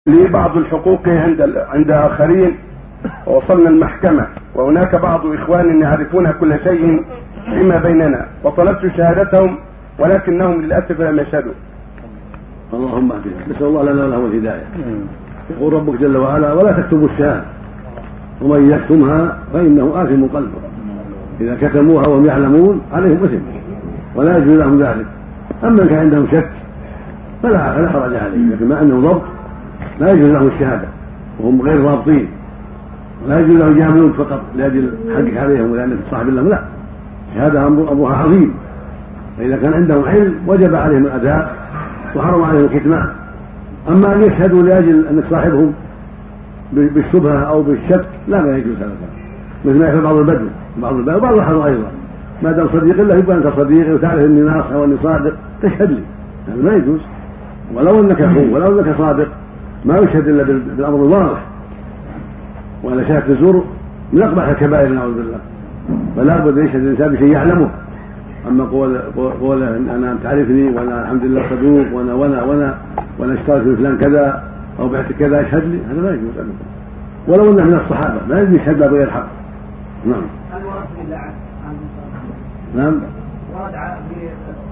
لي بعض الحقوق عند آخرين ووصلنا المحكمة، وهناك بعض إخوان يعرفون كل شيء فيما بيننا، وطلبت شهادتهم ولكنهم للأسف لم يشهدوا. اللهم اهدنا، نسأل الله لنا ولهم الهداية. يقول ربك جل وعلا: ولا تكتبوا الشهادة ومن يكتمها فإنه آثم قلبه. إذا كتموها وهم يعلمون عليهم إثم ولا يجوز لهم ذلك. أما إن كان عندهم شك فلا حرج عليه، لكن ما أنه ضبط لا يجوز لهم الشهادة وهم غير ضابطين، ولا يجوز لهم يجاملون فقط لأجل حقك عليهم ولأنك صاحب لهم، لا، الشهادة أمرها عظيم. فإذا كان عندهم علم وجب عليهم الأداء وحرم عليهم الكتمان. أما أن يشهدوا لأجل أنك صاحبهم بالشبهة أو بالشك لا يجوز هذا، مثل ما يفعل بعض البدو وبعض الحضر أيضا، ما دام صديق الله يبقى أنت صديقي وتعرف أني ناصح وأني صادق تشهد لي، هذا ما يجوز. ولو أنك أخوه ولو أنك صادق ما يشهد إلا بالأمر الواضح، وأنا شهادة الزور من أقبح الكبائر نعوذ بالله، فلا بد أن يشهد الإنسان بشيء يعلمه. أما قول أنا تعرفني وأنا الحمد لله صدوق وأنا اشتريت من فلان كذا أو بعت كذا اشهد لي، هذا لا يجوز أبدا، ولو أنه من الصحابة لا يجوز يشهد بغير حق. نعم. هل ورد في اللعن؟ نعم. ورد في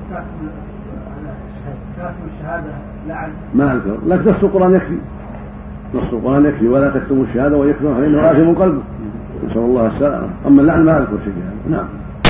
كاتب الشهادة لعن؟ ما أذكر، لكن نص القرآن يكفي، نص القرآن يكفي: ولا تكتموا الشهادة ويكتموا فإنه آثم قلبه. نسأل الله السلامة. أما اللعن ما أذكر شيء. نعم.